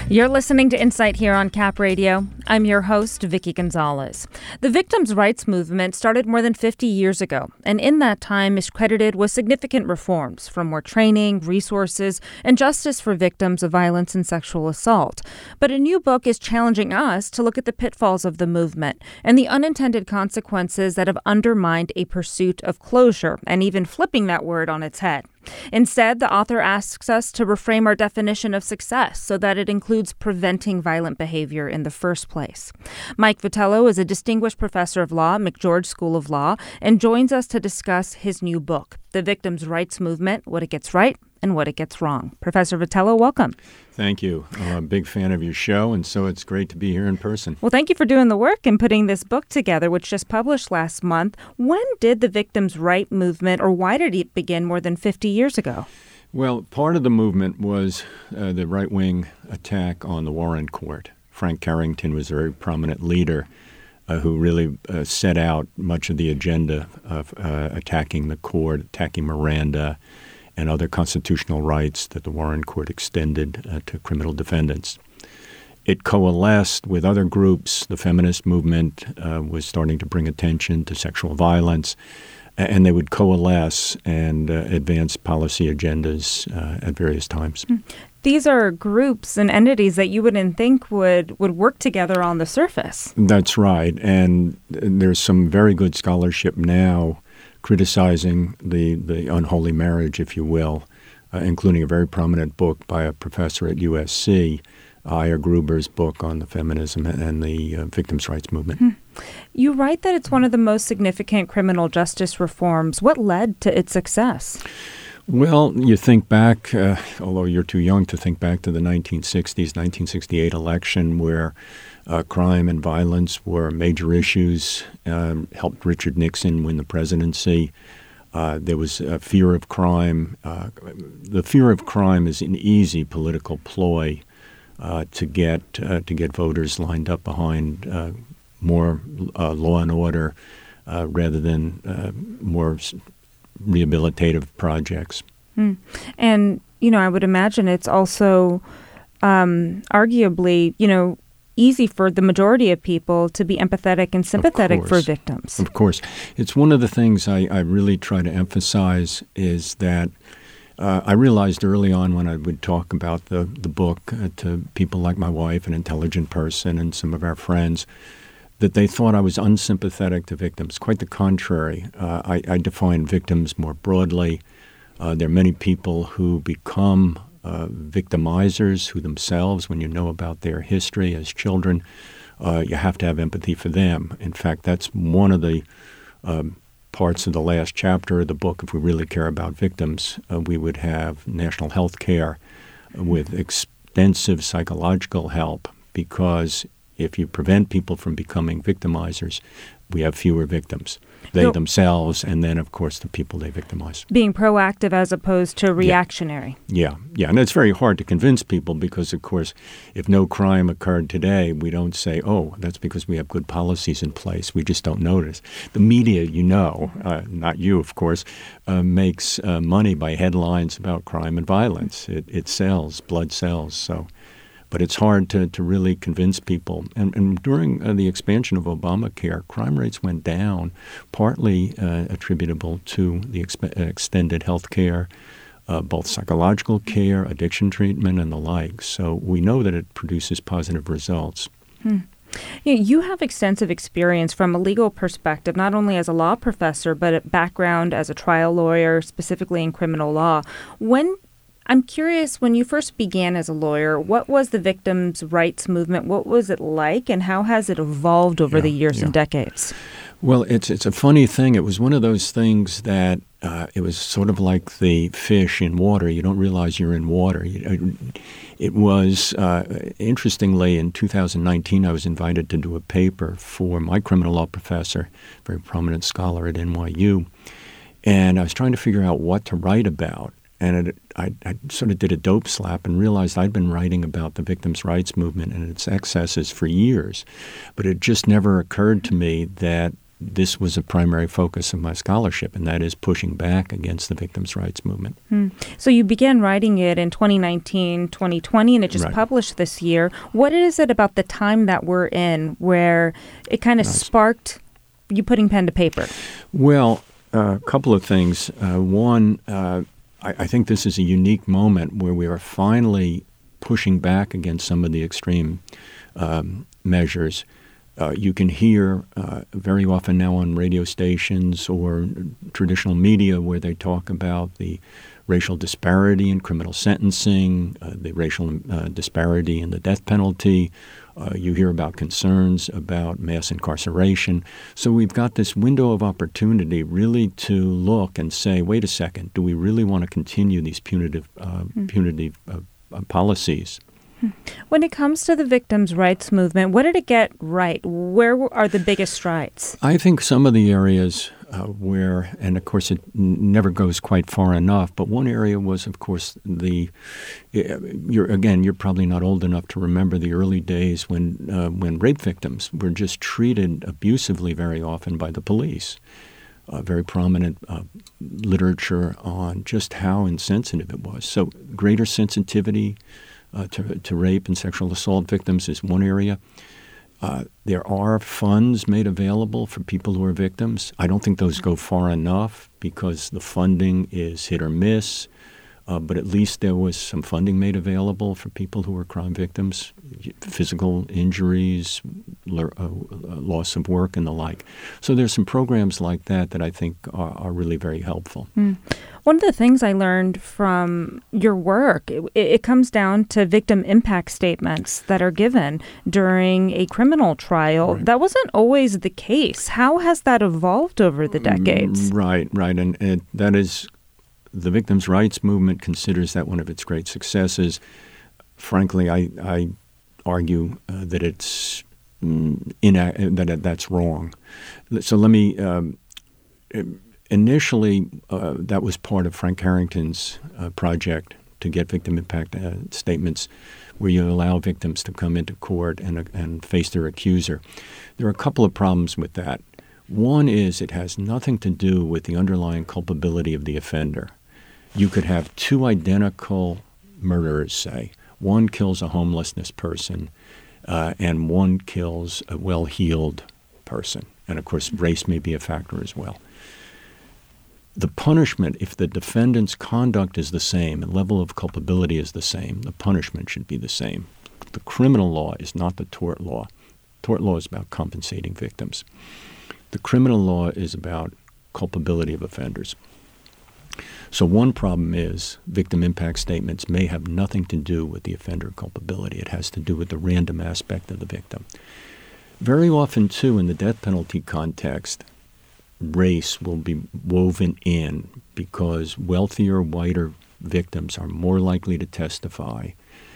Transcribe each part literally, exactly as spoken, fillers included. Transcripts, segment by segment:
You're listening to Insight here on Cap Radio. I'm your host, Vicky Gonzalez. The victims' rights movement started more than fifty years ago, and in that time is credited with significant reforms, from more training, resources, and justice for victims of violence and sexual assault. But a new book is challenging us to look at the pitfalls of the movement and the unintended consequences that have undermined a pursuit of closure, and even flipping that word on its head. Instead, the author asks us to reframe our definition of success so that it includes preventing violent behavior in the first place. Mike Vitello is a distinguished professor of law at McGeorge School of Law and joins us to discuss his new book, The Victims' Rights Movement, What It Gets Right and What It Gets Wrong. Professor Vitello, welcome. Thank you. I'm a big fan of your show, and so it's great to be here in person. Well, thank you for doing the work and putting this book together, which just published last month. When did the victims' right movement, or why did it begin more than fifty years ago? Well, part of the movement was uh, the right-wing attack on the Warren Court. Frank Carrington was a very prominent leader uh, who really uh, set out much of the agenda of uh, attacking the court, attacking Miranda, and other constitutional rights that the Warren Court extended uh, to criminal defendants. It coalesced with other groups. The feminist movement uh, was starting to bring attention to sexual violence, and they would coalesce and uh, advance policy agendas uh, at various times. These are groups and entities that you wouldn't think would, would work together on the surface. That's right, and there's some very good scholarship now criticizing the, the unholy marriage, if you will, uh, including a very prominent book by a professor at U S C, Aya Gruber's book on the feminism and the uh, victims' rights movement. Hmm. You write that it's one of the most significant criminal justice reforms. What led to its success? Well, you think back, uh, although you're too young to think back to the nineteen sixties, nineteen sixty-eight election, where uh, crime and violence were major issues, um, helped Richard Nixon win the presidency. Uh, there was a fear of crime. Uh, the fear of crime is an easy political ploy uh, to get uh, to get voters lined up behind uh, more uh, law and order uh, rather than uh, more rehabilitative projects. Mm. And, you know, I would imagine it's also um, arguably, you know, easy for the majority of people to be empathetic and sympathetic for victims. Of course. It's one of the things I, I really try to emphasize is that uh, I realized early on when I would talk about the, the book uh, to people like my wife, an intelligent person, and some of our friends, that they thought I was unsympathetic to victims. Quite the contrary. Uh, I, I define victims more broadly. Uh, there are many people who become uh, victimizers who themselves, when you know about their history as children, uh, you have to have empathy for them. In fact, that's one of the um, parts of the last chapter of the book. If we really care about victims, uh, we would have national health care with extensive psychological help, because if you prevent people from becoming victimizers, we have fewer victims. They no. themselves, and then, of course, the people they victimize. Being proactive as opposed to reactionary. Yeah, yeah. yeah. And it's very hard to convince people because, of course, if no crime occurred today, we don't say, oh, that's because we have good policies in place. We just don't notice. The media, you know, uh, not you, of course, uh, makes uh, money by headlines about crime and violence. It, it sells, blood sells, so... But it's hard to, to really convince people. And, and during uh, the expansion of Obamacare, crime rates went down, partly uh, attributable to the exp- extended health care, uh, both psychological care, addiction treatment, and the like. So we know that it produces positive results. Hmm. You know, you have extensive experience from a legal perspective, not only as a law professor, but a background as a trial lawyer, specifically in criminal law. When I'm curious, when you first began as a lawyer, what was the victims' rights movement? What was it like, and how has it evolved over yeah, the years yeah. and decades? Well, it's it's a funny thing. It was one of those things that uh, it was sort of like the fish in water. You don't realize you're in water. You, it was, uh, interestingly, in two thousand nineteen, I was invited to do a paper for my criminal law professor, very prominent scholar at N Y U, and I was trying to figure out what to write about. And it, I, I sort of did a dope slap and realized I'd been writing about the victims' rights movement and its excesses for years. But it just never occurred to me that this was a primary focus of my scholarship, and that is pushing back against the victims' rights movement. Hmm. So you began writing it in twenty nineteen, twenty twenty, and it just Right. published this year. What is it about the time that we're in where it kind of Nice. sparked you putting pen to paper? Well, a couple of things. Uh, one, uh, I, I think this is a unique moment where we are finally pushing back against some of the extreme um, measures. Uh, you can hear uh, very often now on radio stations or traditional media where they talk about the racial disparity in criminal sentencing, uh, the racial uh, disparity in the death penalty. Uh, you hear about concerns about mass incarceration. So we've got this window of opportunity really to look and say, wait a second, do we really want to continue these punitive, uh, mm. punitive uh, uh, policies? When it comes to the victims' rights movement, what did it get right? Where are the biggest strides? I think some of the areas uh, where, and of course it n- never goes quite far enough, but one area was, of course, the, uh, you're, again, you're probably not old enough to remember the early days when, uh, when rape victims were just treated abusively very often by the police. Uh, very prominent uh, literature on just how insensitive it was. So greater sensitivity Uh, to, to rape and sexual assault victims is one area. Uh, there are funds made available for people who are victims. I don't think those go far enough because the funding is hit or miss, uh, but at least there was some funding made available for people who are crime victims, physical injuries, l- uh, loss of work, and the like. So there's some programs like that that I think are, are really very helpful. Mm. One of the things I learned from your work, it, it comes down to victim impact statements that are given during a criminal trial. Right. That wasn't always the case. How has that evolved over the decades? Mm, right, right. And, and that is, the victims' rights movement considers that one of its great successes. Frankly, I, I argue uh, that it's mm, ina- that that's wrong. So let me... Um, Initially, uh, that was part of Frank Harrington's uh, project to get victim impact uh, statements where you allow victims to come into court and, uh, and face their accuser. There are a couple of problems with that. One is it has nothing to do with the underlying culpability of the offender. You could have two identical murderers, say. One kills a homelessness person uh, and one kills a well-heeled person. And, of course, race may be a factor as well. The punishment, if the defendant's conduct is the same and level of culpability is the same, the punishment should be the same. The criminal law is not the tort law. Tort law is about compensating victims. The criminal law is about culpability of offenders. So one problem is victim impact statements may have nothing to do with the offender culpability. It has to do with the random aspect of the victim. Very often, too, in the death penalty context, race will be woven in because wealthier, whiter victims are more likely to testify.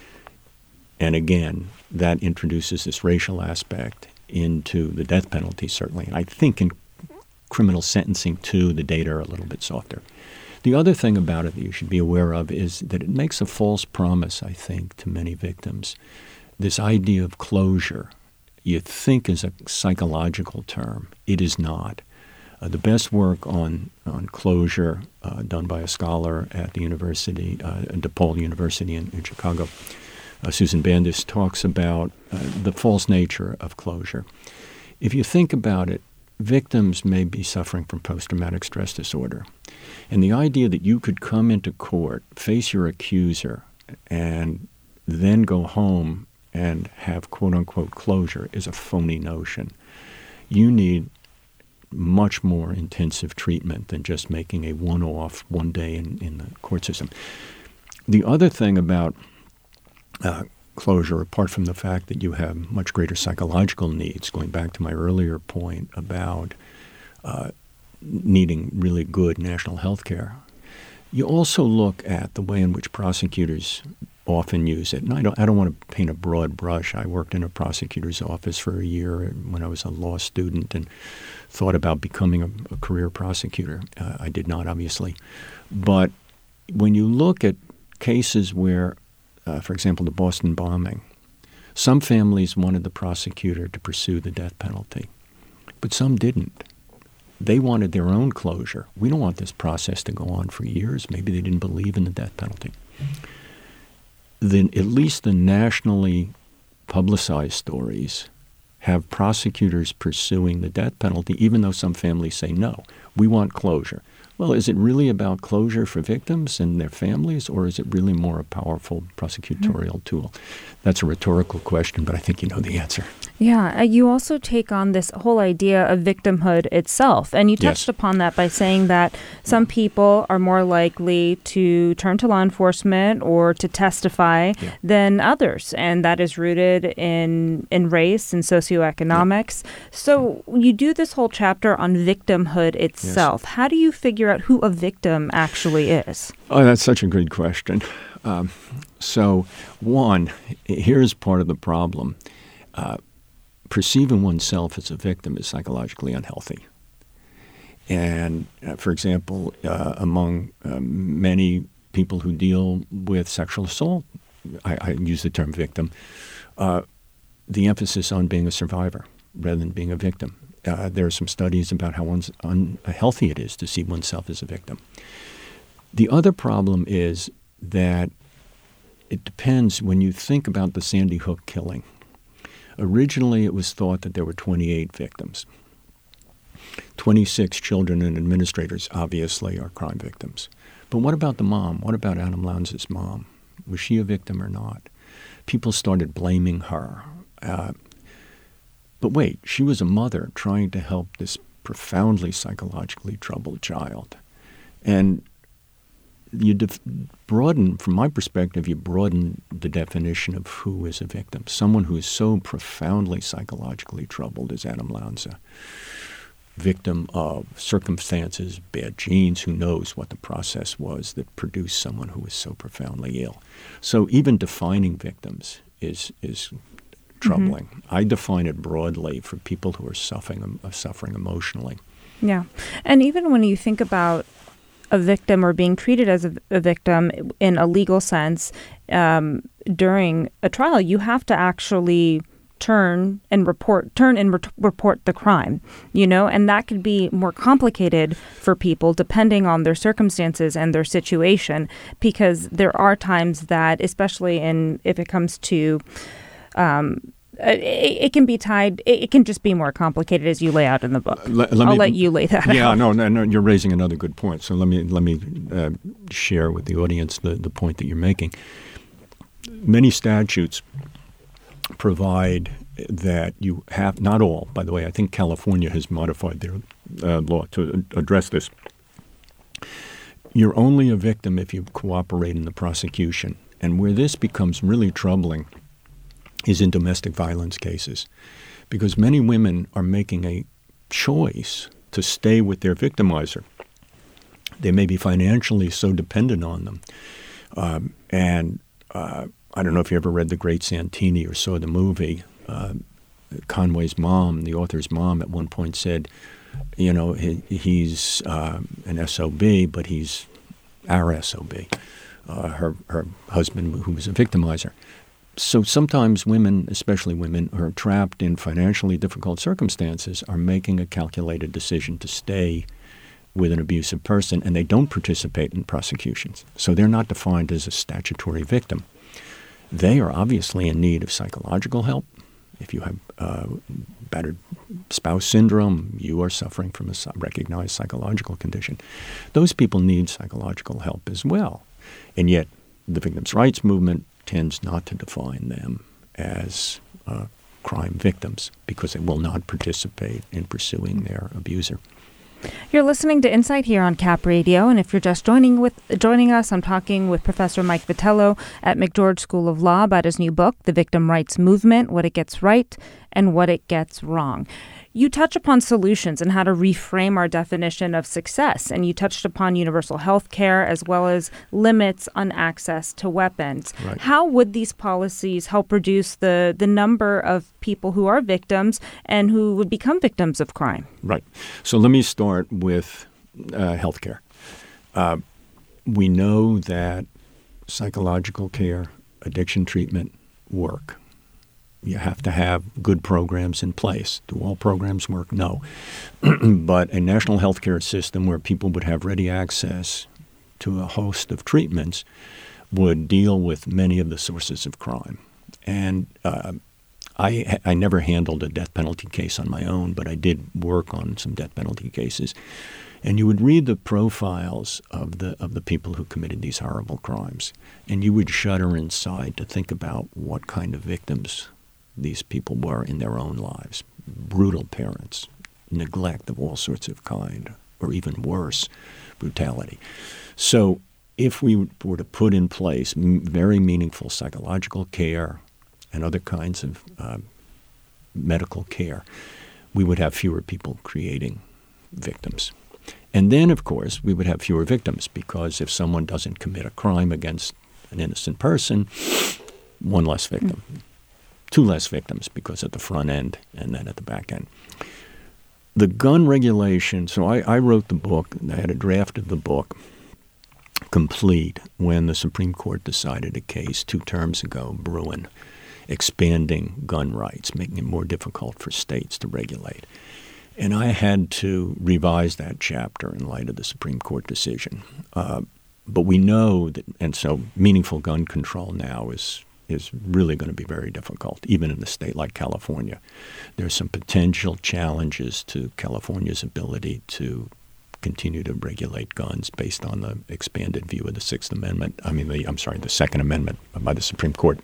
And again, that introduces this racial aspect into the death penalty, certainly. And I think in criminal sentencing, too, the data are a little bit softer. The other thing about it that you should be aware of is that it makes a false promise, I think, to many victims. This idea of closure, you think is a psychological term. It is not. Uh, the best work on, on closure uh, done by a scholar at the university, uh, DePaul University in, in Chicago, uh, Susan Bandis, talks about uh, the false nature of closure. If you think about it, victims may be suffering from post-traumatic stress disorder. And the idea that you could come into court, face your accuser, and then go home and have quote-unquote closure is a phony notion. You need much more intensive treatment than just making a one-off, one day in, in the court system. The other thing about uh, closure, apart from the fact that you have much greater psychological needs, going back to my earlier point about uh, needing really good national health care, you also look at the way in which prosecutors often use it. And I don't, I don't want to paint a broad brush. I worked in a prosecutor's office for a year when I was a law student and thought about becoming a, a career prosecutor. Uh, I did not, obviously. But when you look at cases where, uh, for example, the Boston bombing, some families wanted the prosecutor to pursue the death penalty, but some didn't. they wanted their own closure. We don't want this process to go on for years. Maybe they didn't believe in the death penalty. Then at least the nationally publicized stories have prosecutors pursuing the death penalty, even though some families say no. We want closure. Well, is it really about closure for victims and their families, or is it really more a powerful prosecutorial mm-hmm. tool? That's a rhetorical question, but I think you know the answer. Yeah, uh, you also take on this whole idea of victimhood itself, and you touched yes. upon that by saying that some people are more likely to turn to law enforcement or to testify yeah. than others, and that is rooted in in race and socioeconomics. Yeah. So you do this whole chapter on victimhood itself. Yes. How do you figure out who a victim actually is? Oh, that's such a good question. Um, so, one, here's part of the problem. Uh, Perceiving oneself as a victim is psychologically unhealthy. And, uh, for example, uh, among uh, many people who deal with sexual assault, I, I use the term victim, uh, the emphasis on being a survivor rather than being a victim. Uh, there are some studies about how unhealthy it is to see oneself as a victim. The other problem is that it depends when you think about the Sandy Hook killing. Originally, it was thought that there were twenty-eight victims. twenty-six children and administrators, obviously, are crime victims. But what about the mom? What about Adam Lanza's mom? Was she a victim or not? People started blaming her. Uh, but wait, she was a mother trying to help this profoundly psychologically troubled child. And you def- broaden, from my perspective, you broaden the definition of who is a victim. Someone who is so profoundly psychologically troubled as Adam Lanza, victim of circumstances, bad genes, who knows what the process was that produced someone who was so profoundly ill. So even defining victims is is troubling. Mm-hmm. I define it broadly for people who are suffering, uh, suffering emotionally. Yeah. And even when you think about a victim or being treated as a, a victim in a legal sense um, during a trial, you have to actually turn and report, turn and re- report the crime, you know, and that could be more complicated for people depending on their circumstances and their situation, because there are times that, especially in if it comes to um, It, it can be tied. It can just be more complicated, as you lay out in the book. Let, let I'll me, let you lay that yeah, out. Yeah, no, no, you're raising another good point. So let me let me uh, share with the audience the, the point that you're making. Many statutes provide that you have, not all, by the way, I think California has modified their uh, law to address this. You're only a victim if you cooperate in the prosecution. And where this becomes really troubling is in domestic violence cases, because many women are making a choice to stay with their victimizer. They may be financially so dependent on them. Um, and uh, I don't know if you ever read The Great Santini or saw the movie. Uh, Conway's mom, the author's mom, at one point said, you know, he, he's uh, an S O B, but he's our S O B, uh, her, her husband who was a victimizer. So sometimes women, especially women who are trapped in financially difficult circumstances, are making a calculated decision to stay with an abusive person, and they don't participate in prosecutions. So they're not defined as a statutory victim. They are obviously in need of psychological help. If you have uh, battered spouse syndrome, you are suffering from a recognized psychological condition. Those people need psychological help as well. And yet the victims' rights movement tends not to define them as uh, crime victims because they will not participate in pursuing their abuser. You're listening to Insight here on Cap Radio, and if you're just joining with joining us, I'm talking with Professor Mike Vitello at McGeorge School of Law about his new book, The Victim Rights Movement, What It Gets Right and What It Gets Wrong. You touch upon solutions and how to reframe our definition of success, and you touched upon universal health care as well as limits on access to weapons. Right. How would these policies help reduce the, the number of people who are victims and who would become victims of crime? Right. So let me start with uh, health care. Uh, we know that psychological care, addiction treatment work. you have to have good programs in place. Do all programs work? No. But a national health care system where people would have ready access to a host of treatments would deal with many of the sources of crime. And uh, I, I never handled a death penalty case on my own, but I did work on some death penalty cases. And you would read the profiles of the of the people who committed these horrible crimes, and you would shudder inside to think about what kind of victims these people were in their own lives. Brutal parents, neglect of all sorts of kind, or even worse, brutality. So if we were to put in place very meaningful psychological care and other kinds of uh, medical care, we would have fewer people creating victims. And then, of course, we would have fewer victims, because if someone doesn't commit a crime against an innocent person, one less victim. Mm-hmm. Two less victims, because at the front end and then at the back end. The gun regulation, so I, I wrote the book, I had a draft of the book complete when the Supreme Court decided a case two terms ago, Bruin, expanding gun rights, making it more difficult for states to regulate. And I had to revise that chapter in light of the Supreme Court decision. Uh, but we know that, and so meaningful gun control now is is really going to be very difficult, even in a state like California. There's some potential challenges to California's ability to continue to regulate guns based on the expanded view of the Sixth Amendment. I mean, the I'm sorry, the Second Amendment by the Supreme Court.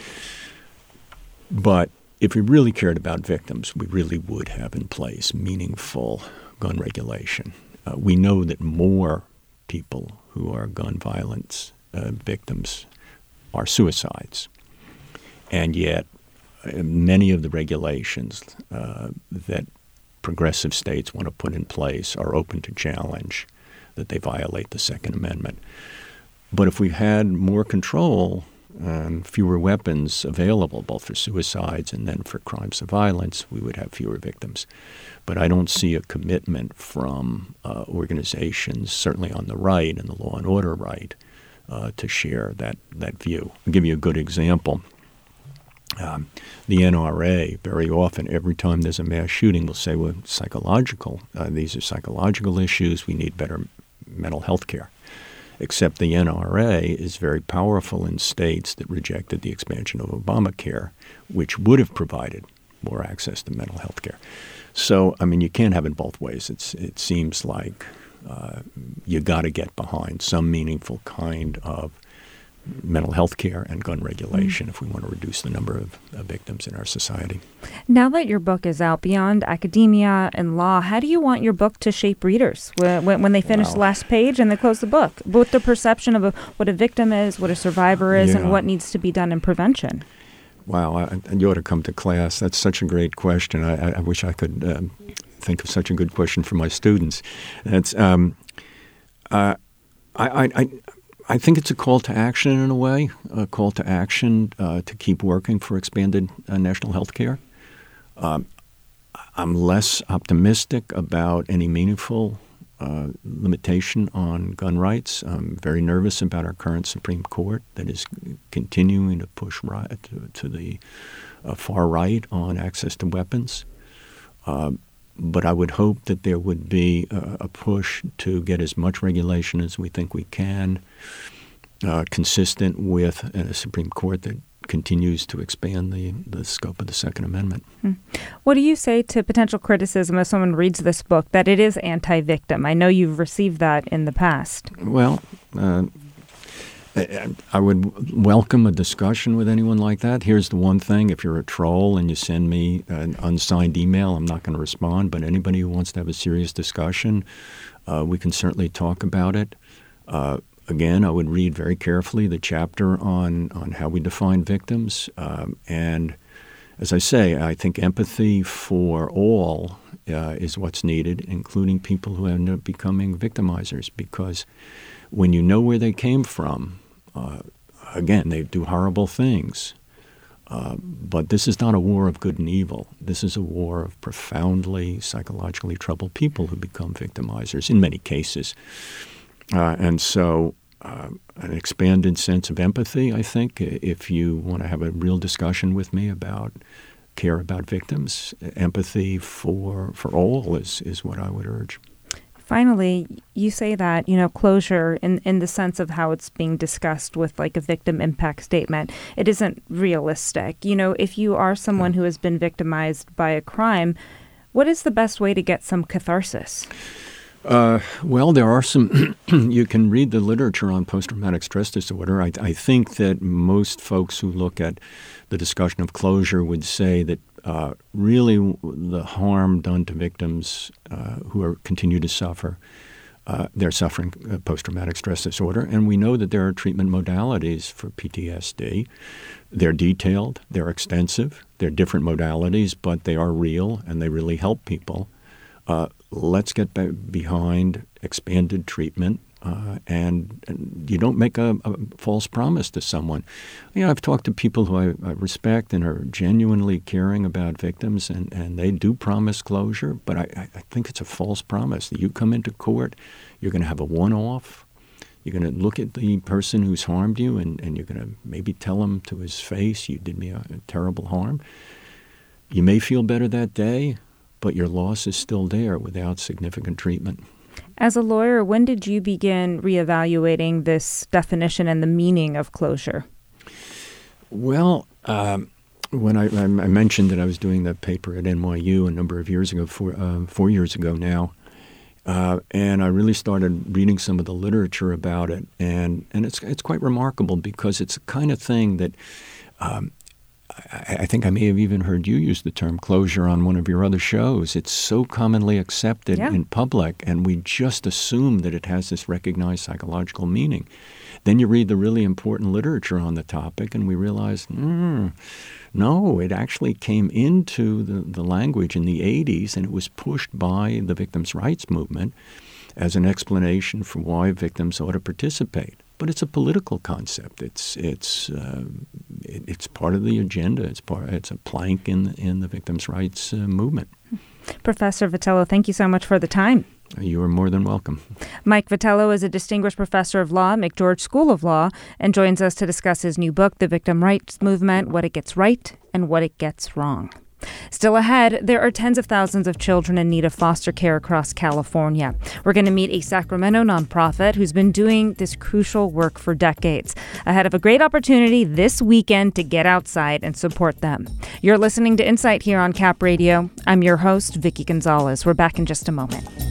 But if we really cared about victims, we really would have in place meaningful gun regulation. Uh, we know that more people who are gun violence uh, victims are suicides. And yet uh, many of the regulations uh, that progressive states want to put in place are open to challenge, that they violate the Second Amendment. But if we had more control and fewer weapons available, both for suicides and then for crimes of violence, we would have fewer victims. But I don't see a commitment from uh, organizations, certainly on the right and the law and order right, uh, to share that, that view. I'll give you a good example. Um, the N R A, very often, every time there's a mass shooting, will say, well, psychological, uh, these are psychological issues, we need better mental health care. Except the N R A is very powerful in states that rejected the expansion of Obamacare, which would have provided more access to mental health care. So, I mean, you can't have it both ways. It's, it seems like uh, you got to get behind some meaningful kind of mental health care and gun regulation mm. if we want to reduce the number of uh, victims in our society. Now that your book is out, beyond academia and law, how do you want your book to shape readers when, when they finish well, the last page and they close the book? What the perception of a, what a victim is, what a survivor is, yeah. and what needs to be done in prevention? Wow, I, you ought to come to class. That's such a great question. I, I wish I could um, think of such a good question for my students. That's um, uh, I, I, I I think it's a call to action in a way, a call to action uh, to keep working for expanded uh, national health care. Um, I'm less optimistic about any meaningful uh, limitation on gun rights. I'm very nervous about our current Supreme Court that is continuing to push right to, to the uh, far right on access to weapons. Uh, But I would hope that there would be a, a push to get as much regulation as we think we can, uh, consistent with a Supreme Court that continues to expand the, the scope of the Second Amendment. Hmm. What do you say to potential criticism if someone reads this book that it is anti-victim? I know you've received that in the past. Well, uh, I would welcome a discussion with anyone like that. Here's the one thing. If you're a troll and you send me an unsigned email, I'm not going to respond. But anybody who wants to have a serious discussion, uh, we can certainly talk about it. Uh, again, I would read very carefully the chapter on, on how we define victims. Um, and as I say, I think empathy for all uh, is what's needed, including people who end up becoming victimizers, because when you know where they came from, uh, again, they do horrible things. Uh, but this is not a war of good and evil. This is a war of profoundly psychologically troubled people who become victimizers in many cases. Uh, and so uh, an expanded sense of empathy, I think, if you want to have a real discussion with me about care about victims. Empathy for for all is, is what I would urge. Finally, you say that, you know, closure in, in the sense of how it's being discussed with like a victim impact statement, it isn't realistic. You know, if you are someone who has been victimized by a crime, what is the best way to get some catharsis? Uh, well, there are some, you can read the literature on post-traumatic stress disorder. I, I think that most folks who look at the discussion of closure would say that uh, really the harm done to victims uh, who are continue to suffer, uh, they're suffering uh, post-traumatic stress disorder. And we know that there are treatment modalities for P T S D. They're detailed, they're extensive, they're different modalities, but they are real and they really help people. Uh, let's get be- behind expanded treatment, uh, and, and you don't make a, a false promise to someone. You know, I've talked to people who I, I respect and are genuinely caring about victims, and, and they do promise closure, but I, I think it's a false promise. You come into court, you're going to have a one-off. You're going to look at the person who's harmed you, and, and you're going to maybe tell him to his face, you did me a, a terrible harm. You may feel better that day, but your loss is still there without significant treatment. As a lawyer, when did you begin reevaluating this definition and the meaning of closure? Well, um, when I, I mentioned that I was doing that paper at N Y U a number of years ago, four, uh, four years ago now, uh, and I really started reading some of the literature about it, and, and it's it's quite remarkable because it's the kind of thing that um, I, I think I may have even heard you use the term closure on one of your other shows. It's so commonly accepted yeah. in public, and we just assume that it has this recognized psychological meaning. Then you read the really important literature on the topic, and we realize, mm, no, it actually came into the, the language in the eighties, and it was pushed by the victims' rights movement as an explanation for why victims ought to participate. But it's a political concept. It's it's uh, it, it's part of the agenda. It's part. It's a plank in in the victims' rights uh, movement. Professor Vitiello, thank you so much for the time. You are more than welcome. Mike Vitiello is a distinguished professor of law at McGeorge School of Law and joins us to discuss his new book, The Victim Rights Movement: What It Gets Right and What It Gets Wrong. Still ahead, there are tens of thousands of children in need of foster care across California. We're going to meet a Sacramento nonprofit who's been doing this crucial work for decades, ahead of a great opportunity this weekend to get outside and support them. You're listening to Insight here on Cap Radio. I'm your host, Vicki Gonzalez. We're back in just a moment.